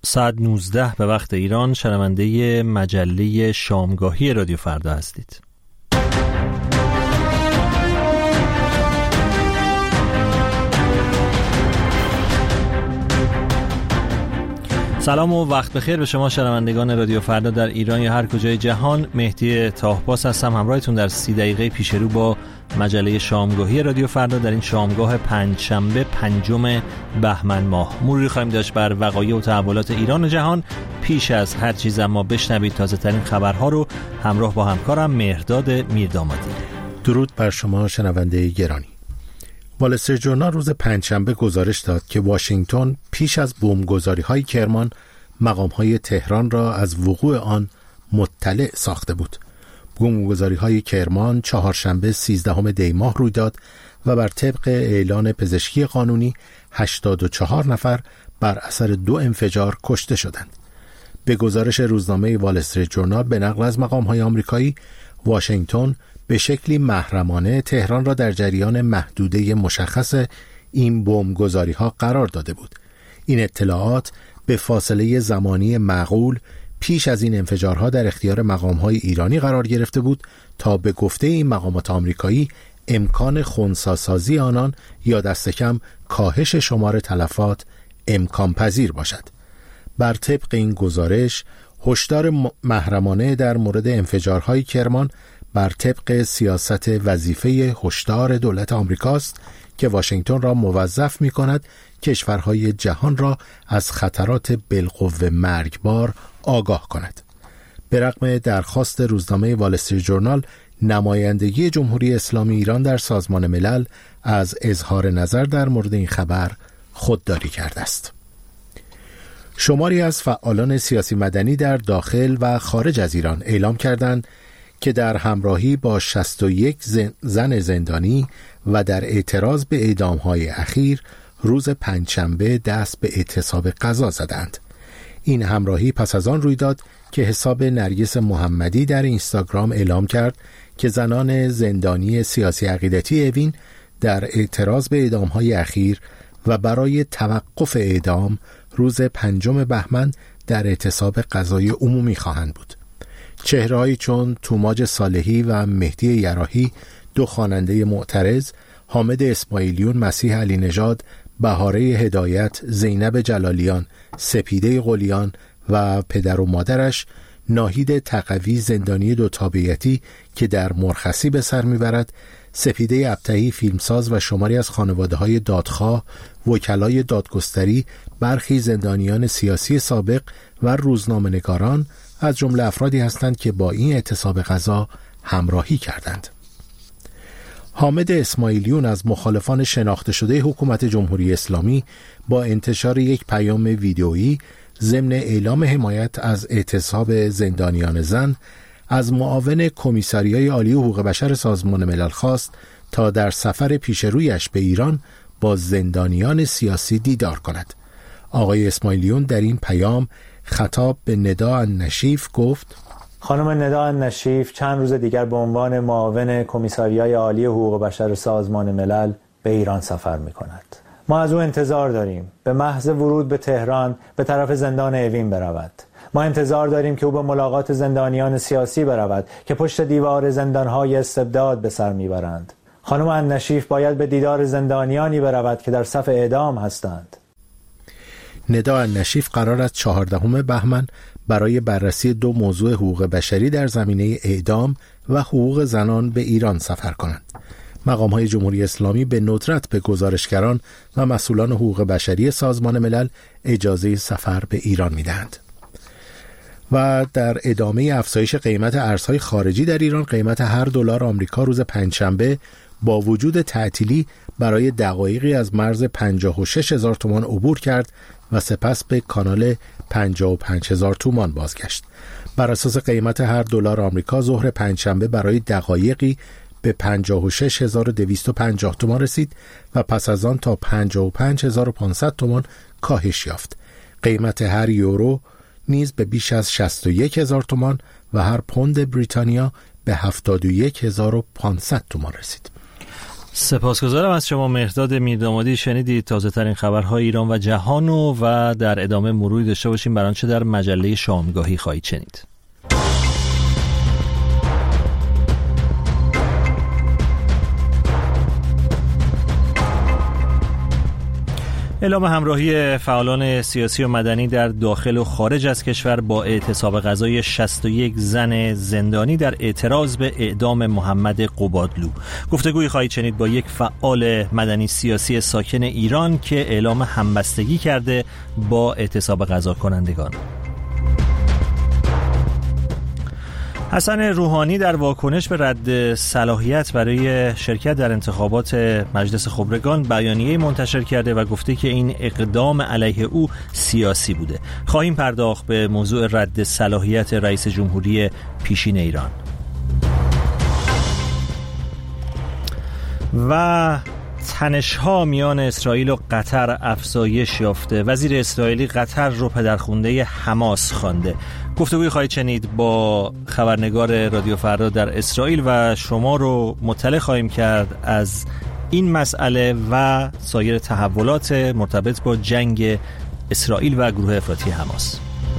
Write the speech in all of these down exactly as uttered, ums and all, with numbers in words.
ساعت نوزده به وقت ایران شنونده مجله شامگاهی رادیو فردا هستید. سلام و وقت بخیر به شما شنوندگان رادیو فردا در ایران یا هر کجای جهان. مهدی طاهباس هستم همراهتون در سی دقیقه پیش رو با مجله شامگاهی رادیو فردا در این شامگاه پنجشنبه پنجم بهمن ماه. مروری خواهیم داشت بر وقایع و تحولات ایران و جهان. پیش از هر چیز اما بشنوید تازه ترین خبرها رو همراه با همکارم مهرداد میردامادی. درود بر شما شنونده گرامی. وال استریت ژورنال روز پنجشنبه گزارش داد که واشنگتن پیش از بمبگذاری‌های کرمان مقام‌های تهران را از وقوع آن مطلع ساخته بود. بمبگذاری‌های کرمان چهارشنبه سیزدهم دی ماه روی داد و بر طبق اعلان پزشکی قانونی هشتاد و چهار نفر بر اثر دو انفجار کشته شدند. به گزارش روزنامه وال استریت ژورنال به نقل از مقام‌های آمریکایی، واشنگتن به شکلی محرمانه تهران را در جریان محدوده مشخص این بمبگذاری‌ها قرار داده بود. این اطلاعات به فاصله زمانی معقول پیش از این انفجارها در اختیار مقام‌های ایرانی قرار گرفته بود تا به گفته این مقامات آمریکایی امکان خنثی‌سازی آنان یا دست کم کاهش شمار تلفات امکان پذیر باشد. بر طبق این گزارش، هشدار محرمانه در مورد انفجارهای کرمان بر طبق سیاست وظیفه هشدار دولت آمریکاست که واشنگتن را موظف می کند کشورهای جهان را از خطرات بالقوه مرگبار آگاه کند. به رغم درخواست روزنامه وال استریت ژورنال، نمایندگی جمهوری اسلامی ایران در سازمان ملل از اظهار نظر در مورد این خبر خودداری کرده است. شماری از فعالان سیاسی مدنی در داخل و خارج از ایران اعلام کردند که در همراهی با شصت و یک زن زندانی و در اعتراض به اعدام‌های اخیر روز پنجشنبه دست به اعتصاب غذا زدند. این همراهی پس از آن روی داد که حساب نرگس محمدی در اینستاگرام اعلام کرد که زنان زندانی سیاسی عقیدتی اوین در اعتراض به اعدام‌های اخیر و برای توقف اعدام روز پنجم بهمن در اعتصاب غذای عمومی خواهند بود. چهرهایی چون توماج صالحی و مهدی یراحی، دو خواننده معترض، حامد اسماعیلیون، مسیح علی نژاد، بهاره هدایت، زینب جلالیان، سپیده قلیان و پدر و مادرش، ناهید تقوی زندانی دو تابعیتی که در مرخصی به سر میبرد، سپیده ابطحی فیلمساز و شماری از خانواده‌های دادخواه، وکلای دادگستری، برخی زندانیان سیاسی سابق و روزنامه‌نگاران از جمله افرادی هستند که با این اعتصاب غذا همراهی کردند. حامد اسماعیلیون از مخالفان شناخته شده حکومت جمهوری اسلامی با انتشار یک پیام ویدئویی ضمن اعلام حمایت از اعتصاب زندانیان زن از معاون کمیساریای عالی حقوق بشر سازمان ملل خواست تا در سفر پیشرویش به ایران با زندانیان سیاسی دیدار کند. آقای اسماعیلیون در این پیام خطاب به ندا النشیف گفت: خانم ندا النشیف چند روز دیگر به عنوان معاون کمیساریای عالی حقوق بشر سازمان ملل به ایران سفر می کند. ما از او انتظار داریم به محض ورود به تهران به طرف زندان اوین برود. ما انتظار داریم که او به ملاقات زندانیان سیاسی برود که پشت دیوار زندانهای استبداد به سر میبرند. خانم النشیف باید به دیدار زندانیانی برود که در صف اعدام هستند. ندا النشیف قرار است چهاردهم بهمن برای بررسی دو موضوع حقوق بشری در زمینه اعدام و حقوق زنان به ایران سفر کنند. مقام‌های جمهوری اسلامی به ندرت به گزارشگران و مسئولان حقوق بشری سازمان ملل اجازه سفر به ایران می‌دهند. و در ادامه افزایش قیمت ارزهای خارجی در ایران، قیمت هر دلار آمریکا روز پنجشنبه با وجود تعطیلی برای دقایقی از مرز پنجاه و شش هزار تومان عبور کرد و سپس به کانال پنجاه و پنج هزار تومان بازگشت. بر اساس قیمت هر دلار آمریکا ظهر پنجشنبه برای دقایقی به پنجاه و شش هزار و دویست و پنجاه تومان رسید و پس از آن تا پنجاه و پنج هزار و پانصد تومان کاهش یافت. قیمت هر یورو نیز به بیش از شصت و یک هزار تومان و هر پوند بریتانیا به هفتاد و یک هزار و پانصد تومان رسید. سپاسگزارم از شما مهرداد میردامادی. شنیدید تازه ترین خبرهای ایران و جهانو و در ادامه مروری داشته باشیم بر آنچه در مجله شامگاهی خواهید شنید. اعلام همراهی فعالان سیاسی و مدنی در داخل و خارج از کشور با اعتصاب غذای شصت و یک زن زندانی در اعتراض به اعدام محمد قبادلو. گفتگویی خواهید شنید با یک فعال مدنی سیاسی ساکن ایران که اعلام همبستگی کرده با اعتصاب غذا کنندگان. حسن روحانی در واکنش به رد صلاحیت برای شرکت در انتخابات مجلس خبرگان بیانیه منتشر کرده و گفته که این اقدام علیه او سیاسی بوده. خواهیم پرداخت به موضوع رد صلاحیت رئیس جمهوری پیشین ایران. و تنش‌ها میان اسرائیل و قطر افزایش یافته. وزیر اسرائیلی قطر رو پدرخوانده حماس خوانده. گفتگوی خواهید شنید با خبرنگار رادیو فردا در اسرائیل و شما رو مطلع خواهیم کرد از این مسئله و سایر تحولات مرتبط با جنگ اسرائیل و گروه افراطی حماس.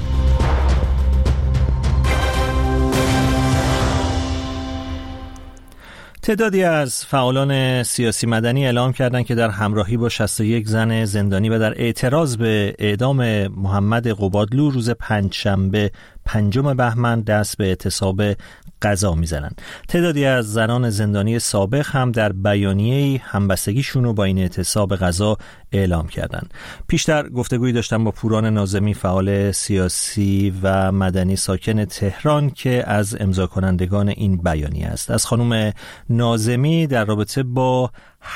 تعدادی از فعالان سیاسی مدنی اعلام کردند که در همراهی با شصت و یک زن زندانی و در اعتراض به اعدام محمد قبادلو روز پنجشنبه پنجم بهمن دست به اعتصاب غذا میزنند. تعدادی از زنان زندانی سابق هم در بیانیه‌ای همبستگیشون رو با این اعتصاب غذا اعلام کردند. پیشتر گفتگویی داشتم با پوران ناظمی، فعال سیاسی و مدنی ساکن تهران که از امضا کنندگان این بیانیه است. از خانم ناظمی در رابطه با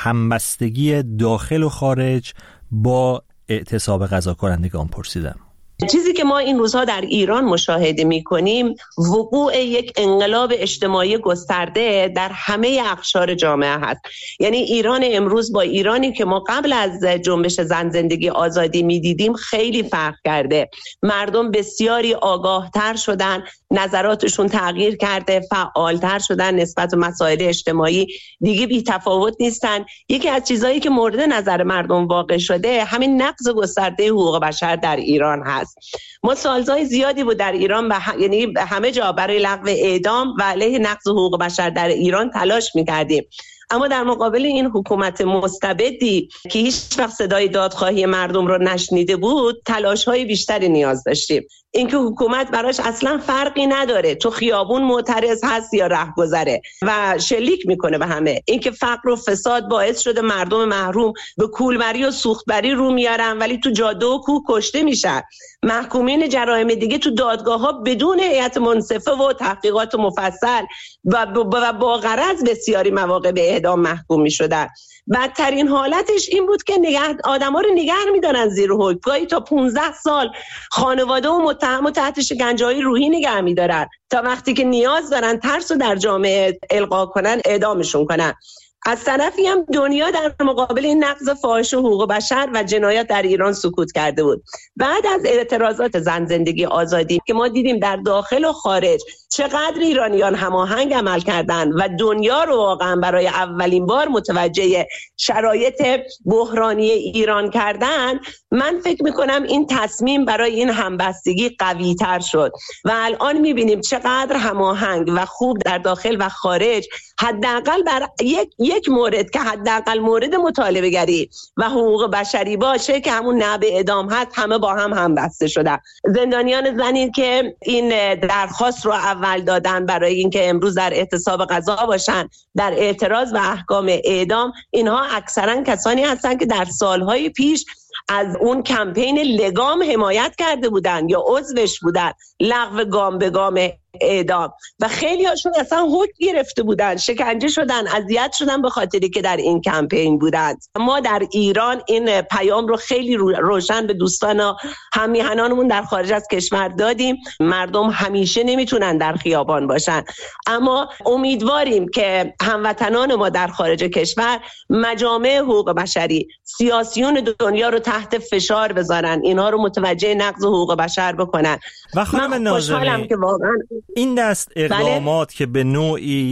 همبستگی داخل و خارج با اعتصاب غذا کنندگان پرسیدم. چیزی که ما این روزها در ایران مشاهده می‌کنیم وقوع یک انقلاب اجتماعی گسترده در همه اقشار جامعه هست. یعنی ایران امروز با ایرانی که ما قبل از جنبش زن زندگی آزادی می‌دیدیم خیلی فرق کرده. مردم بسیاری آگاه‌تر شدن، نظراتشون تغییر کرده، فعالتر شدن نسبت به مسائل اجتماعی، دیگه بی تفاوت نیستن. یکی از چیزایی که مورد نظر مردم واقع شده همین نقض گسترده حقوق بشر در ایران هست. ما سالزای زیادی بود در ایران و ه... یعنی همه جا برای لغو اعدام و علیه نقض حقوق بشر در ایران تلاش می‌کردیم. اما در مقابل این حکومت مستبدی که هیچ وقت صدای دادخواهی مردم رو نشنیده بود، تلاش‌های بیشتری نیاز داشتیم. اینکه حکومت براش اصلا فرقی نداره تو خیابون معترض هست یا رهگذره و شلیک میکنه به همه. اینکه فقر و فساد باعث شده مردم محروم به کولبری و سوختبری رو میارن ولی تو جاده و کوه کشته میشن. محکومین جرایم دیگه تو دادگاه‌ها بدون هیئت منصفه و تحقیقات مفصل و با غرض بسیاری مواقع به اعدام محکوم میشدن. بدترین حالتش این بود که نگه آدما رو نگه می‌دارن زیر حکم، گاهی تا پانزده سال خانواده و متهم و تحت شکنجه‌های روحی نگه می‌دارن تا وقتی که نیاز دارن ترس رو در جامعه القا کنن اعدامشون کنن. از طرفی هم دنیا در مقابل این نقض فاحش حقوق بشر و جنایات در ایران سکوت کرده بود. بعد از اعتراضات زن زندگی آزادی که ما دیدیم در داخل و خارج چقدر ایرانیان هماهنگ عمل کردن و دنیا رو واقعا برای اولین بار متوجه شرایط بحرانی ایران کردن، من فکر میکنم این تصمیم برای این همبستگی قوی تر شد و الان میبینیم چقدر هماهنگ و خوب در داخل و خارج، حداقل بر یک یک مورد که حداقل مورد مطالبه گری و حقوق بشری باشه که همون نبع اعدام هست، همه با هم همبسته شدن. زندانیان زنی که این درخواست رو اول دادن برای اینکه امروز در اعتصاب غذا باشن در اعتراض به احکام اعدام، اینها اکثرا کسانی هستند که در سالهای پیش از اون کمپین لگام حمایت کرده بودن یا عضوش بودن، لغو گام به گام اعدام، و خیلی هاشون اصلا حکم گرفته بودن، شکنجه شدن، اذیت شدن به خاطری که در این کمپین بودن. ما در ایران این پیام رو خیلی روشن به دوستان و هممیهنانمون در خارج از کشور دادیم. مردم همیشه نمیتونن در خیابان باشن، اما امیدواریم که هموطنان ما در خارج کشور مجامع حقوق بشری، سیاسیون دنیا رو تحت فشار بذارن، اینها رو متوجه نقض حقوق بشر بکنن. و خانم ناظمی، که واقعا این دست اقدامات بله؟ که به نوعی یک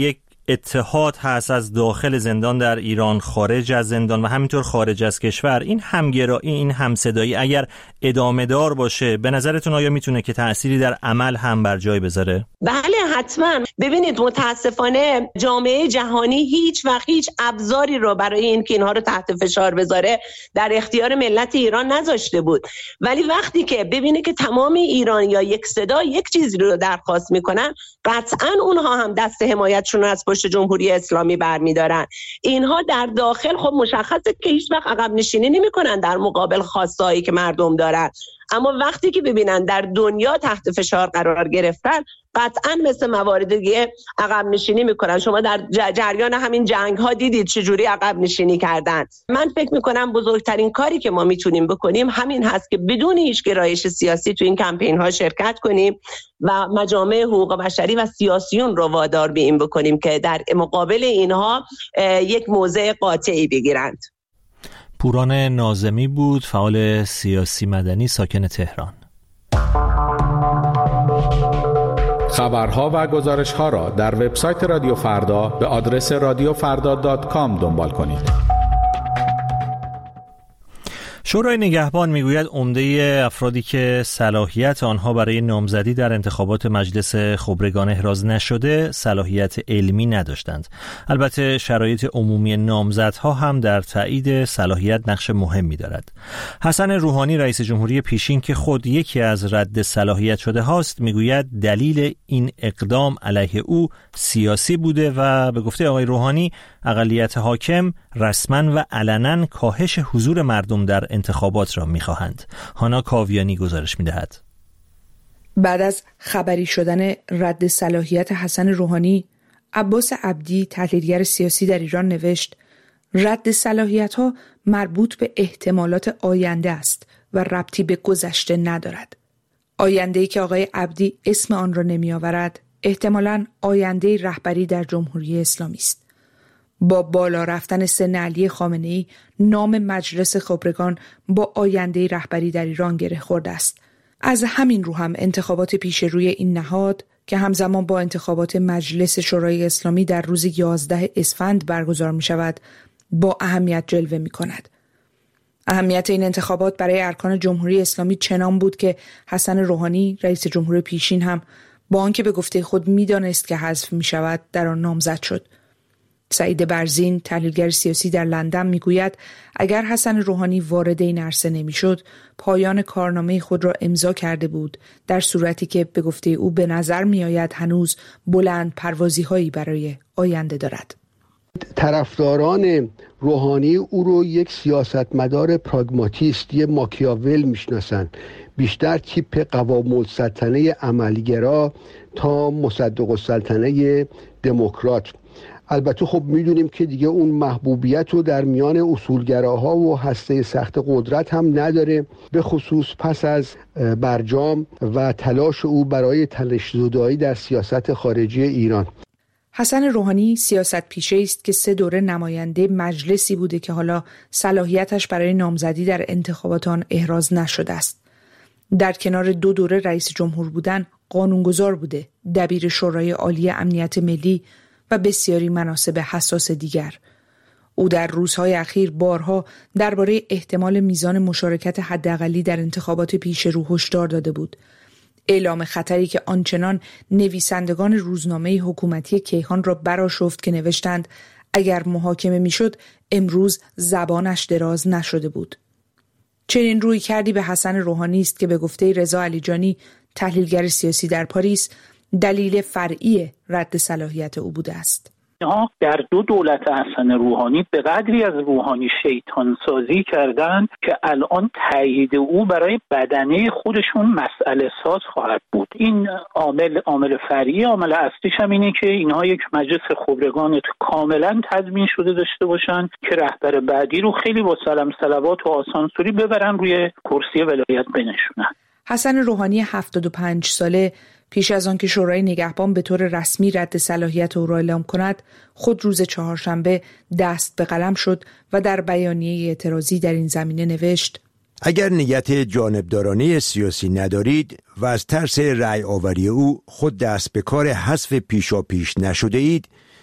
اتحاد هست از داخل زندان در ایران، خارج از زندان و همینطور خارج از کشور. این همگرایی، این همصدایی اگر ادامه دار باشه، به نظرتون آیا میتونه که تأثیری در عمل هم بر جای بذاره؟ بله حتما. ببینید متاسفانه جامعه جهانی هیچ وقت هیچ ابزاری رو برای اینکه اینها رو تحت فشار بذاره در اختیار ملت ایران نذاشته بود، ولی وقتی که ببینه که تمام ایران یا یک صدا یک چیزی رو درخواست میکنن، قطعا اونها هم دست حمایتشون رو از پشت جمهوری اسلامی برمیدارن. اینها در داخل خب مشخصه که هیچ وقت عقب نشینی نمیکنن در مقابل خواستهایی که مردم دارن، اما وقتی که ببینن در دنیا تحت فشار قرار گرفتن، قطعا مثل موارد دیگه عقب نشینی میکنن. شما در جریان همین جنگ ها دیدید چجوری عقب نشینی کردن. من فکر میکنم بزرگترین کاری که ما میتونیم بکنیم همین هست که بدون هیچ گرایش سیاسی تو این کمپین ها شرکت کنیم و مجامع حقوق بشری و سیاسیون رو وادار به این بکنیم که در مقابل اینها یک موضع قاطعی بگیرند. پوران ناظمی بود، فعال سیاسی مدنی ساکن تهران. خبرها و گزارش‌ها را در وبسایت رادیو فردا به آدرس رادیو فردا دات کام دنبال کنید. شورای نگهبان میگوید عمده افرادی که صلاحیت آنها برای نامزدی در انتخابات مجلس خبرگان احراز نشده صلاحیت علمی نداشتند. البته شرایط عمومی نامزدها هم در تایید صلاحیت نقش مهمی دارد. حسن روحانی رئیس جمهوری پیشین که خود یکی از رد صلاحیت شده هاست میگوید دلیل این اقدام علیه او سیاسی بوده و به گفته آقای روحانی اقلیت حاکم رسما و علنا کاهش حضور مردم در انتخابات را می‌خواهند. هانا کاویانی گزارش می‌دهد. بعد از خبری شدن رد صلاحیت حسن روحانی، عباس عبدی تحلیلگر سیاسی در ایران نوشت: رد صلاحیت‌ها مربوط به احتمالات آینده است و ربطی به گذشته ندارد. آینده‌ای که آقای عبدی اسم آن را نمی‌آورد، احتمالاً آینده رهبری در جمهوری اسلامی است. با بالا رفتن سن علی خامنه‌ای، نام مجلس خبرگان با آینده رهبری در ایران گره خورده است. از همین رو هم انتخابات پیش روی این نهاد که همزمان با انتخابات مجلس شورای اسلامی در روز یازدهم اسفند برگزار می شود، با اهمیت جلوه می کند. اهمیت این انتخابات برای ارکان جمهوری اسلامی چنان بود که حسن روحانی رئیس جمهور پیشین هم با آنکه به گفته خود می دانست که حذف می شود در آن نامزد شد. سعید برزین تحلیلگر سیاسی در لندن میگوید اگر حسن روحانی وارد این عرصه نمیشد پایان کارنامه خود را امضا کرده بود، در صورتی که به گفته او به نظر میآید هنوز بلند پروازی هایی برای آینده دارد. طرفداران روحانی او رو یک سیاستمدار پراگماتیست، یک ماکیاول میشناسند، بیشتر تیپ قوام السلطنه عملیگرا تا مصدق السلطنه دموکرات. البته خب میدونیم که دیگه اون محبوبیت رو در میان اصولگراها و هسته سخت قدرت هم نداره، به خصوص پس از برجام و تلاش او برای تلاش‌زدایی در سیاست خارجی ایران. حسن روحانی سیاست پیشه است که سه دوره نماینده مجلسی بوده که حالا صلاحیتش برای نامزدی در انتخابات آن احراز نشده است. در کنار دو دوره رئیس جمهور بودن، قانونگذار بوده، دبیر شورای عالی امنیت ملی و بسیاری مناصب حساس دیگر. او در روزهای اخیر بارها درباره احتمال میزان مشارکت حداقلی در انتخابات پیش رو هشدار داده بود. اعلام خطری که آنچنان نویسندگان روزنامه حکومتی کیهان را برآشفت که نوشتند اگر محاکمه میشد امروز زبانش دراز نشده بود. چنین روی کردی به حسن روحانی است که به گفته رضا علیجانی تحلیلگر سیاسی در پاریس دلیل فرعی رد صلاحیت او بوده است. اینها در دو دولت حسن روحانی به قدری از روحانی شیطان سازی کردند که الان تایید او برای بدنه خودشون مسئله ساز خواهد بود. این عامل عامل فرعی، عامل اصلیش هم اینه که اینها یک مجلس خبرگان کاملا تضمین شده داشته باشن که رهبر بعدی رو خیلی با سلام صلوات و آسانسوری ببرن روی کرسی ولایت بنشونن. حسن روحانی هفتاد و پنج ساله پیش از آن که شورای نگهبان به طور رسمی رد صلاحیت او را اعلام کند، خود روز چهارشنبه دست به قلم شد و در بیانیه اعتراضی در این زمینه نوشت: اگر نیت جانبدارانه سیاسی ندارید و از ترس رأی آوری او خود دست به کار حذف پیشا پیش نشده اید،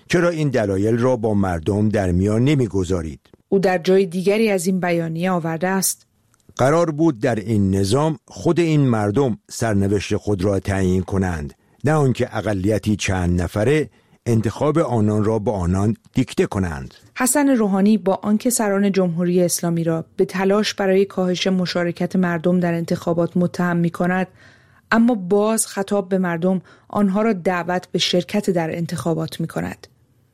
چرا این دلایل را با مردم در میان نمیگذارید؟ او در جای دیگری از این بیانیه آورده است: قرار بود در این نظام خود این مردم سرنوشت خود را تعیین کنند، نه آنکه اقلیتی چند نفره انتخاب آنان را با آنان دیکته کنند. حسن روحانی با آنکه سران جمهوری اسلامی را به تلاش برای کاهش مشارکت مردم در انتخابات متهم می‌کند، اما باز خطاب به مردم آنها را دعوت به شرکت در انتخابات می‌کند.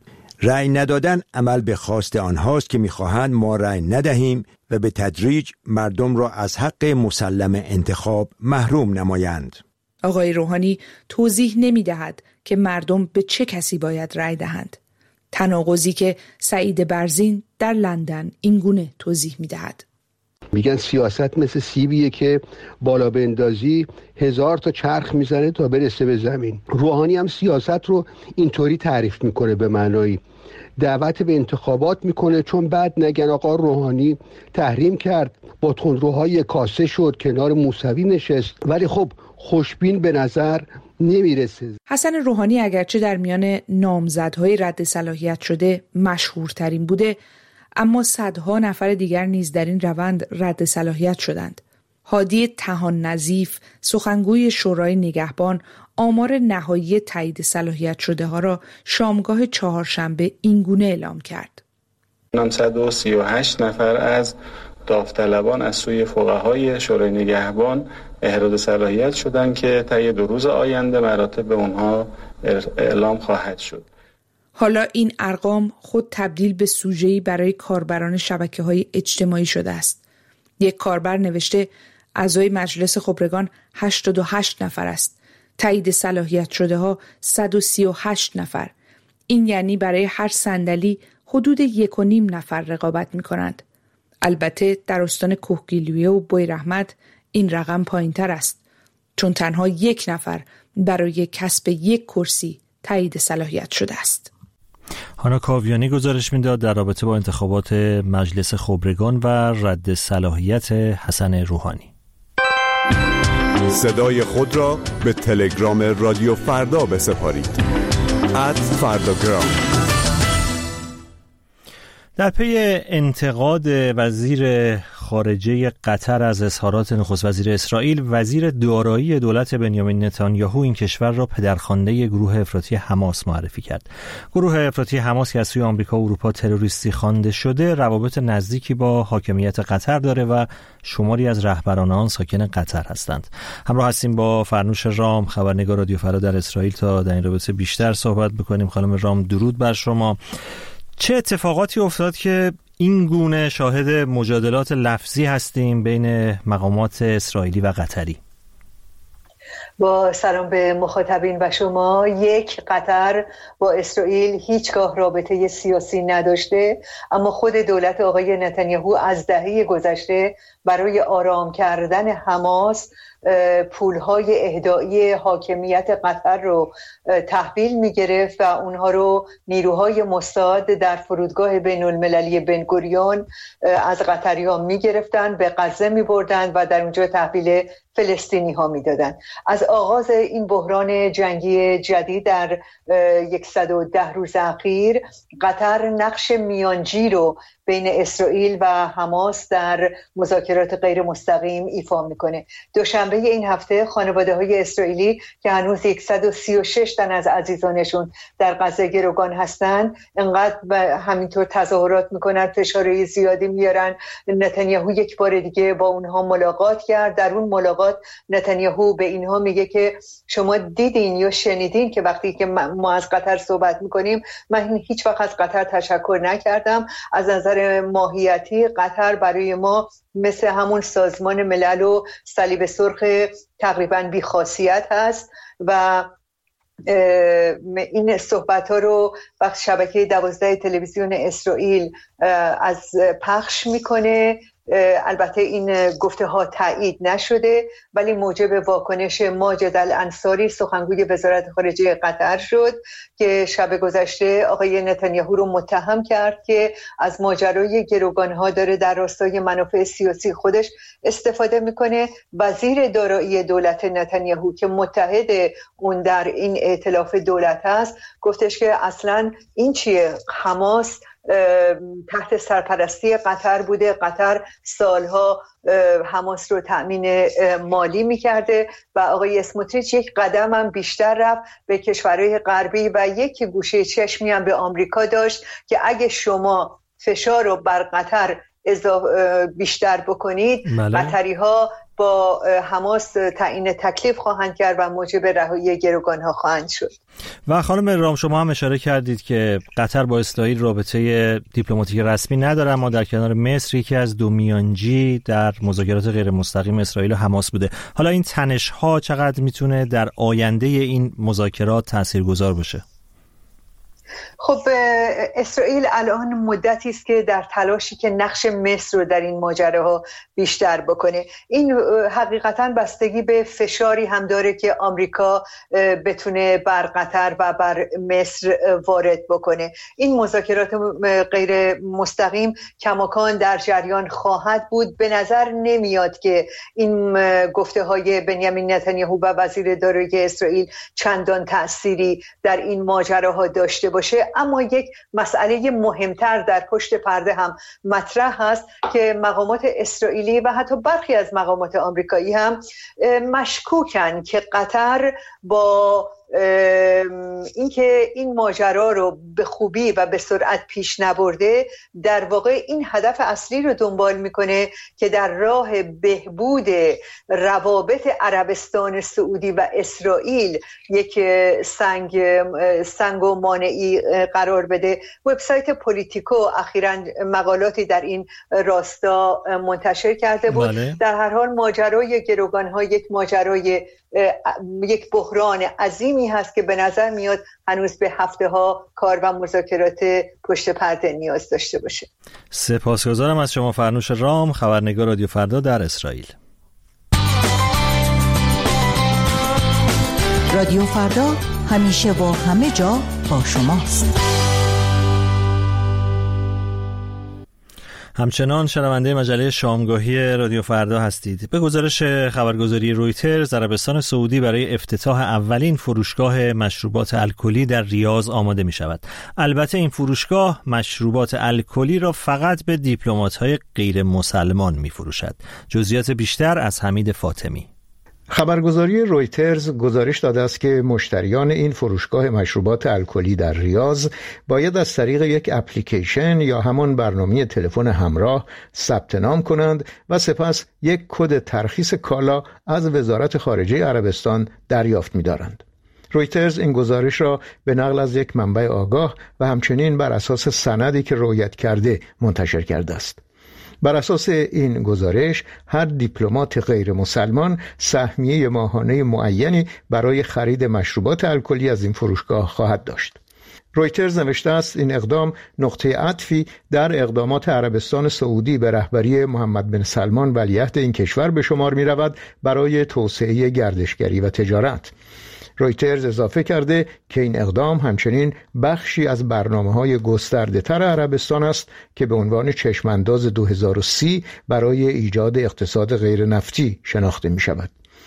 رأی ندادن عمل به خواست آنهاست که می‌خواهند ما رأی ندهیم و به تدریج مردم را از حق مسلم انتخاب محروم نمایند. آقای روحانی توضیح نمی‌دهد که مردم به چه کسی باید رأی دهند. تناقضی که سعید برزین در لندن اینگونه توضیح می‌دهد: میگن سیاست مثل سیبیه که بالا بندازی هزار تا چرخ میزنه تا برسه به زمین. روحانی هم سیاست رو اینطوری تعریف میکنه، به معنای دعوت به انتخابات میکنه، چون بعد نگن آقا روحانی تحریم کرد، با تندروهای کاسه شد، کنار موسوی نشست، ولی خب خوشبین به نظر نمیرسه. حسن روحانی اگرچه در میان نامزدهای رد صلاحیت شده مشهورترین بوده، اما صدها نفر دیگر نیز در این روند رد صلاحیت شدند. هادی طحان نظیف، سخنگوی شورای نگهبان، آمار نهایی تایید صلاحیت شده ها را شامگاه چهارشنبه اینگونه اعلام کرد: نهصد و سی و هشت نفر از داوطلبان از سوی فقهای شورای نگهبان احراز صلاحیت شدند که طی دو روز آینده مراتب به اونها اعلام خواهد شد. حالا این ارقام خود تبدیل به سوژه‌ای برای کاربران شبکه‌های اجتماعی شده است. یک کاربر نوشته اعضای مجلس خبرگان هشتاد و هشت نفر است. تایید صلاحیت شده ها صد و سی و هشت نفر. این یعنی برای هر صندلی حدود یک و نیم نفر رقابت می کنند. البته در استان کوهگیلویه و بویراحمد این رقم پایین تر است، چون تنها یک نفر برای کسب یک کرسی تایید صلاحیت شده است. هانا کاویانی گزارش میداد در رابطه با انتخابات مجلس خبرگان و رد صلاحیت حسن روحانی. صدای خود را به تلگرام رادیو فردا بسپارید. ات فرداگرام. در پی انتقاد وزیر خارجه قطر از اظهارات نخست وزیر اسرائیل، وزیر دارایی دولت بنیامین نتانیاهو این کشور را پدرخوانده گروه افراطی حماس معرفی کرد. گروه افراطی حماس که از سوی آمریکا و اروپا تروریستی خوانده شده، روابط نزدیکی با حاکمیت قطر داره و شماری از رهبران آن ساکن قطر هستند. همراه هستیم با فرنوش رام، خبرنگار رادیو فردا در اسرائیل، تا در این رابطه بیشتر صحبت بکنیم. خانم رام، درود بر شما. چه اتفاقاتی افتاد که این گونه شاهد مجادلات لفظی هستیم بین مقامات اسرائیلی و قطری؟ با سلام به مخاطبین و شما. یک، قطر با اسرائیل هیچگاه رابطه سیاسی نداشته، اما خود دولت آقای نتانیاهو از دهه گذشته برای آرام کردن حماس پولهای اهدایی حاکمیت قطر رو تحویل میگرفت و اونها رو نیروهای موساد در فرودگاه بین المللی بن گوریون از قطری ها میگرفتن، به غزه میبردن و در اونجا تحویل فلسطینی ها میدادن. از آغاز این بحران جنگی جدید در صد و ده روز اخیر، قطر نقش میانجی رو بین اسرائیل و حماس در مذاکرات غیر مستقیم ایفا میکنه. دوشنبه این هفته خانواده های اسرائیلی که هنوز صد و سی و شش تن از عزیزانشون در غزه گروگان هستند، انقدر همینطور تظاهرات میکنن، فشارهای زیادی میارن. نتانیاهو یک بار دیگه با اونها ملاقات کرد. در اون ملاقات نتانیاهو به اینها میگه که شما دیدین یا شنیدین که وقتی که ما از قطر صحبت میکنیم، من هیچ وقت از قطر تشکر نکردم. از نظر ماهیتی قطر برای ما مثل همون سازمان ملل و صلیب سرخ تقریبا بی‌خاصیت هست و این صحبت ها رو وقت شبکه دوازده تلویزیون اسرائیل از پخش میکنه البته این گفته ها تایید نشده ولی موجب واکنش ماجد الانصاری سخنگوی وزارت خارجه قطر شد که شب گذشته آقای نتانیاهو رو متهم کرد که از ماجرای گروگان‌ها داره در راستای منافع سیاسی خودش استفاده میکنه. وزیر دارایی دولت نتانیاهو که متحد اون در این ائتلاف دولت هست گفتش که اصلا این چیه، حماس تحت سرپرستی قطر بوده، قطر سالها حماس رو تأمین مالی میکرده و آقای اسموتریچ یک قدم هم بیشتر رفت به کشورهای غربی و یک گوشه چشمی هم به آمریکا داشت که اگه شما فشار رو بر قطر بیشتر بکنید قطری ها با حماس تعیین تکلیف خواهند کرد و موجب رهایی گروگان‌ها خواهند شد. و خانم رام شما هم اشاره کردید که قطر با اسرائیل رابطه دیپلماتیک رسمی نداره اما در کنار مصر یکی از دو میانجی در مذاکرات غیر مستقیم اسرائیل و حماس بوده. حالا این تنش‌ها چقدر میتونه در آینده این مذاکرات تاثیرگذار باشه؟ خب اسرائیل الان مدتی است که در تلاشی که نقش مصر رو در این ماجراها بیشتر بکنه. این حقیقتاً بستگی به فشاری هم داره که آمریکا بتونه بر قطر و بر مصر وارد بکنه. این مذاکرات غیر مستقیم کماکان در جریان خواهد بود. به نظر نمیاد که این گفته های بنیامین نتانیاهو و وزیر دارایی اسرائیل چندان تأثیری در این ماجراها داشته باشه. اما یک مسئله مهمتر در پشت پرده هم مطرح هست که مقامات اسرائیلی و حتی برخی از مقامات آمریکایی هم مشکوکن که قطر با اینکه این ماجرا رو به خوبی و به سرعت پیش نبرده در واقع این هدف اصلی رو دنبال میکنه که در راه بهبود روابط عربستان سعودی و اسرائیل یک سنگ سنگ و مانعی قرار بده. وبسایت پولیتیکو اخیراً مقالاتی در این راستا منتشر کرده بود. بله. در هر حال ماجرای گروگان‌ها یک ماجرای یک بحران عظیمی هست که به نظر میاد هنوز به هفته ها کار و مذاکرات پشت پرده نیاز داشته باشه. سپاسگزارم از شما فرنوش رام، خبرنگار رادیو فردا در اسرائیل. رادیو فردا همیشه و همه جا با شماست. همچنان شنونده مجله شامگاهی رادیو فردا هستید. به گزارش خبرگزاری رویترز، عربستان سعودی برای افتتاح اولین فروشگاه مشروبات الکلی در ریاض آماده می شود. البته این فروشگاه مشروبات الکلی را فقط به دیپلمات‌های غیر مسلمان می فروشد. جزئیات بیشتر از حمید فاطمی. خبرگزاری رویترز گزارش داده است که مشتریان این فروشگاه مشروبات الکلی در ریاض باید از طریق یک اپلیکیشن یا همان برنامه تلفن همراه ثبت نام کنند و سپس یک کد ترخیص کالا از وزارت خارجه عربستان دریافت می‌دارند. رویترز این گزارش را به نقل از یک منبع آگاه و همچنین بر اساس سندی که رویت کرده منتشر کرده است. بر اساس این گزارش هر دیپلمات غیر مسلمان سهمیه ماهانه معینی برای خرید مشروبات الکلی از این فروشگاه خواهد داشت. رویترز نوشته است این اقدام نقطه عطفی در اقدامات عربستان سعودی به رهبری محمد بن سلمان ولیعهد این کشور به شمار می رود برای توسعه گردشگری و تجارت. رویترز اضافه کرده که این اقدام همچنین بخشی از برنامه‌های گسترده‌تر عربستان است که به عنوان چشمانداز دو هزار و سی برای ایجاد اقتصاد غیر نفتی شناخته می شود.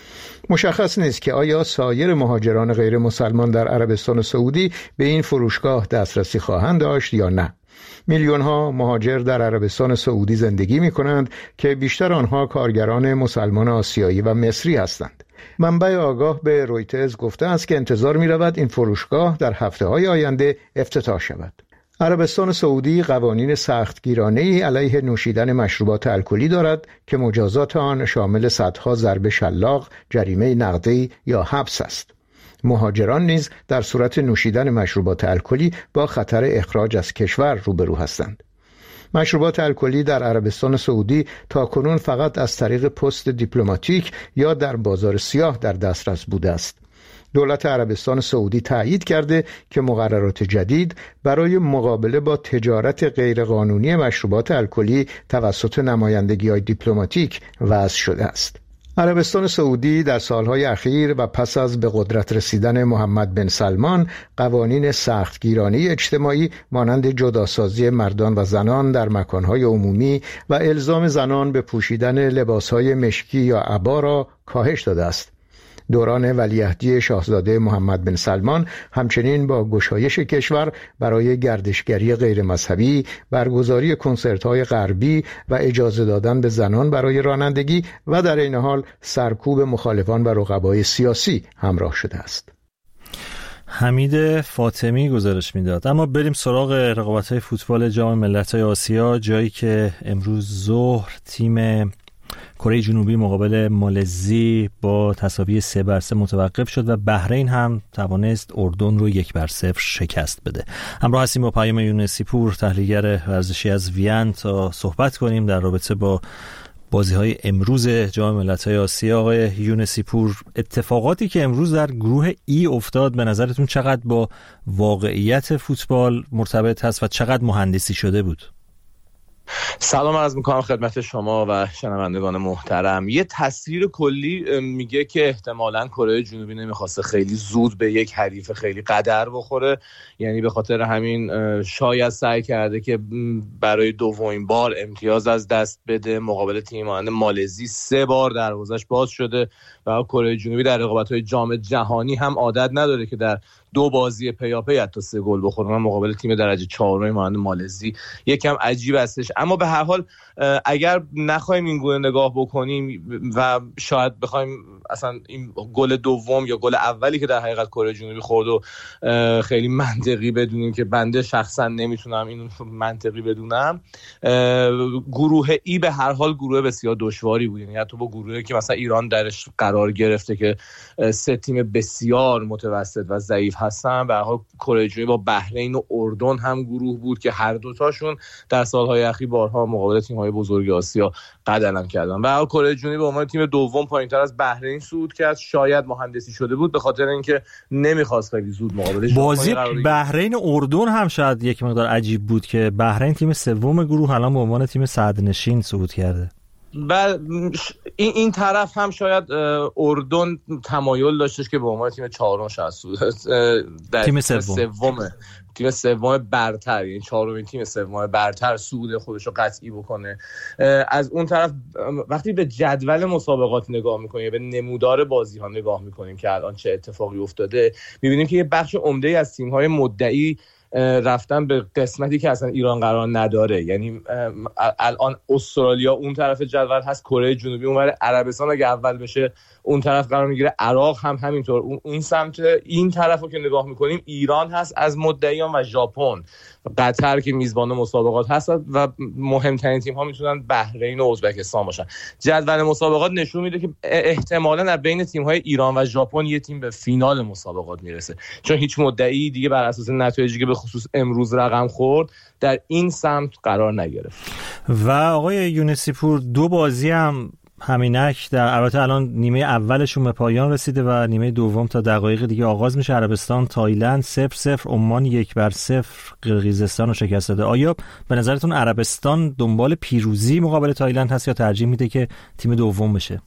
مشخص نیست که آیا سایر مهاجران غیر مسلمان در عربستان سعودی به این فروشگاه دسترسی خواهند داشت یا نه. میلیون ها مهاجر در عربستان سعودی زندگی می کنند که بیشتر آنها کارگران مسلمان آسیایی و مصری هستند. منبع آگاه به رویترز گفته است که انتظار می رود این فروشگاه در هفته های آینده افتتاح شود. عربستان سعودی قوانین سختگیرانه‌ای علیه نوشیدن مشروبات الکلی دارد که مجازات آن شامل صدها ضرب شلاق، جریمه نقدی یا حبس است. مهاجران نیز در صورت نوشیدن مشروبات الکلی با خطر اخراج از کشور روبرو هستند. مشروبات الکلی در عربستان سعودی تاکنون فقط از طریق پست دیپلماتیک یا در بازار سیاه در دسترس بوده است. دولت عربستان سعودی تایید کرده که مقررات جدید برای مقابله با تجارت غیرقانونی مشروبات الکلی توسط نمایندگی‌های دیپلماتیک وضع شده است. عربستان سعودی در سالهای اخیر و پس از به قدرت رسیدن محمد بن سلمان قوانین سختگیرانه اجتماعی مانند جداسازی مردان و زنان در مکانهای عمومی و الزام زنان به پوشیدن لباسهای مشکی یا عبا را کاهش داده است. دوران ولیعهدی شاهزاده محمد بن سلمان همچنین با گشایش کشور برای گردشگری غیر مذهبی، برگزاری کنسرت‌های غربی و اجازه دادن به زنان برای رانندگی و در این حال سرکوب مخالفان و رقبای سیاسی همراه شده است. حمید فاطمی گزارش میداد. اما بریم سراغ رقابت‌های فوتبال جام ملت‌های آسیا، جایی که امروز ظهر تیم کره جنوبی مقابل مالزی با تساوی سه بر سه متوقف شد و بحرین هم توانست اردن رو یک بر صفر شکست بده. همراه هستیم با پیام یونسی پور، تحلیلگر ورزشی از وین، تا صحبت کنیم در رابطه با بازی‌های امروز جام ملت‌های آسیا. آقای یونسی پور، اتفاقاتی که امروز در گروه ای افتاد به نظرتون چقدر با واقعیت فوتبال مرتبط هست و چقدر مهندسی شده بود؟ سلام عرض میکنم خدمت شما و شنوندگان محترم. یه تصویر کلی میگه که احتمالاً کره جنوبی نمیخواسته خیلی زود به یک حریف خیلی قدر بخوره، یعنی به خاطر همین شاید سعی کرده که برای دومین بار امتیاز از دست بده. مقابل تیم مانند مالزی سه بار دروازش باز شده و کره جنوبی در رقابت‌های جام جهانی هم عادت نداره که در دو بازی پیاپی حتی سه گل بخوره. من مقابل تیم درجه چهارم مانند مالزی یکم عجیب هستش. اما به هر حال اگر نخوایم این گونه نگاه بکنیم و شاید بخوایم اصلا این گل دوم یا گل اولی که در حقیقت کره جنوبی خورد و خیلی منطقی بدونیم، که بنده شخصا نمیتونم این منطقی بدونم، گروه ای به هر حال گروه بسیار دشواری بود. یعنی حتی با گروهی که مثلا ایران درش قرار گرفته که سه تیم بسیار متوسط و ضعیف هستن، به هر حال کره جنوبی با بحرین و اردن هم گروه بود که هر دوتاشون در سالهای اخیر بارها مقابل تیم‌های بزرگ آسیا قدم کردن. به هر حال کره جنوبی به عنوان تیم دوم پایین‌تر از بحرین صعود کرد. شاید مهندسی شده بود به خاطر اینکه نمیخواست خیلی زود مقابلش. بازی بحرین و اردن هم شاید یک مقدار عجیب بود که بحرین تیم سوم گروه الان به عنوان تیم صدرنشین صعود کرده. بله، این این طرف هم شاید اردن تمایل داشتش که به عنوان تیم چهارم شاید در تیم سوم تیم سوم برتر، یعنی چهارمین تیم سوم برتر صعود خودش رو قطعی بکنه. از اون طرف وقتی به جدول مسابقات نگاه میکنیم، به نمودار بازی ها نگاه میکنیم که الان چه اتفاقی افتاده، میبینیم که یه بخش عمده از تیم های مدعی رفتن به قسمتی که اصلا ایران قرار نداره. یعنی الان استرالیا اون طرف جدول هست، کره جنوبی اونور، عربستان اگه اول بشه اون طرف قرار میگیره، عراق هم همینطور. اون سمت این طرفو که نگاه میکنیم ایران هست از مدعیان و ژاپن، قطر که میزبان مسابقات هست و مهمترین تیم ها میتونن بحرین و ازبکستان باشن. جدول مسابقات نشون میده که احتمالاً از بین تیم های ایران و ژاپن یه تیم به فینال مسابقات میرسه، چون هیچ مدعی دیگه بر اساس نتایجی که به خصوص امروز رقم خورد در این سمت قرار نگرفت. و آقای یونسی پور، دو بازی هم همینک در البته الان نیمه اولشون به پایان رسیده و نیمه دوم تا دقایق دیگه آغاز میشه. عربستان تایلند صفر صفر، عمان یک بر صفر قرقیزستان رو شکست داده. آیا به نظرتون عربستان دنبال پیروزی مقابل تایلند هست یا ترجیح میده که تیم دوم بشه؟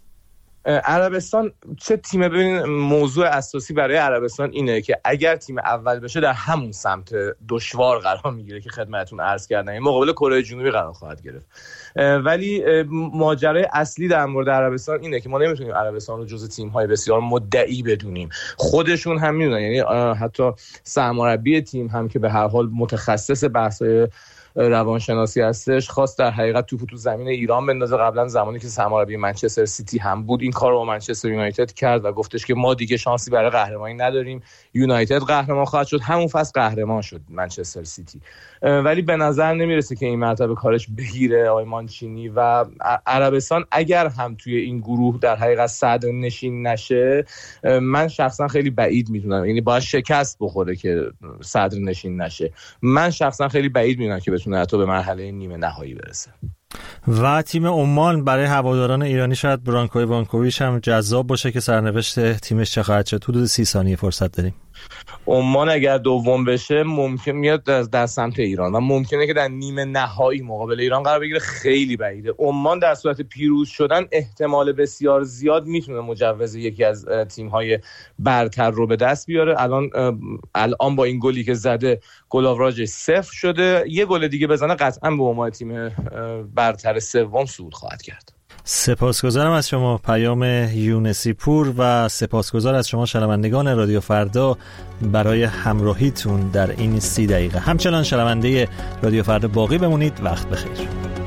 عربستان چه تیمه؟ ببین، موضوع اساسی برای عربستان اینه که اگر تیم اول بشه در همون سمت دشوار قرار میگیره که خدمتتون عرض کردم، این مقابل کره جنوبی قرار خواهد گرفت. ولی ماجرای اصلی در مورد عربستان اینه که ما نمیتونیم عربستان رو جزو تیم‌های بسیار مدعی بدونیم. خودشون هم میدونن، یعنی حتی سرمربی تیم هم که به هر حال متخصص بحث‌های روانشناسی هستش، خواست در حقیقت توپو تو زمین ایران بندازه. قبلا زمانی که سرمربی منچستر سیتی هم بود این کار رو با منچستر یونایتد کرد و گفتش که ما دیگه شانسی برای قهرمانی نداریم، یونایتد قهرمان خواهد شد. همون فصل قهرمان شد منچستر سیتی. ولی به نظر نمیرسه که این مرتبه کارش بگیره آقای مانچینی. و عربستان اگر هم توی این گروه در حقیقت صدر نشین نشه، من شخصا خیلی بعید میدونم، یعنی باید شکست بخوره که صدر نشین نشه. من شخصا خیلی بعید میدونم که بتونه حتی به مرحله نیمه نهایی برسه. و تیم عمان برای هواداران ایرانی شاید برانکو ایوانکوویچ هم جذاب باشه که سرنوشت تیمش چه خواهد شد. حدود سی ثانیه فرصت داریم. عمان اگر دوم بشه ممکن میاد در سمت ایران و ممکنه که در نیمه نهایی مقابل ایران قرار بگیره. خیلی بعیده. عمان در صورت پیروز شدن احتمال بسیار زیاد میتونه مجوز یکی از تیم‌های برتر رو به دست بیاره. الان الان با این گلی که زده گل آوراژ صفر شده، یه گل دیگه بزنه قطعا به عنوان تیم برتر سوم صعود خواهد کرد. سپاسگزارم از شما پیام یونسی پور و سپاسگزار از شما شنوندگان رادیو فردا برای همراهیتون در این سی دقیقه. همچنان شنونده رادیو فردا باقی بمونید. وقت بخیر.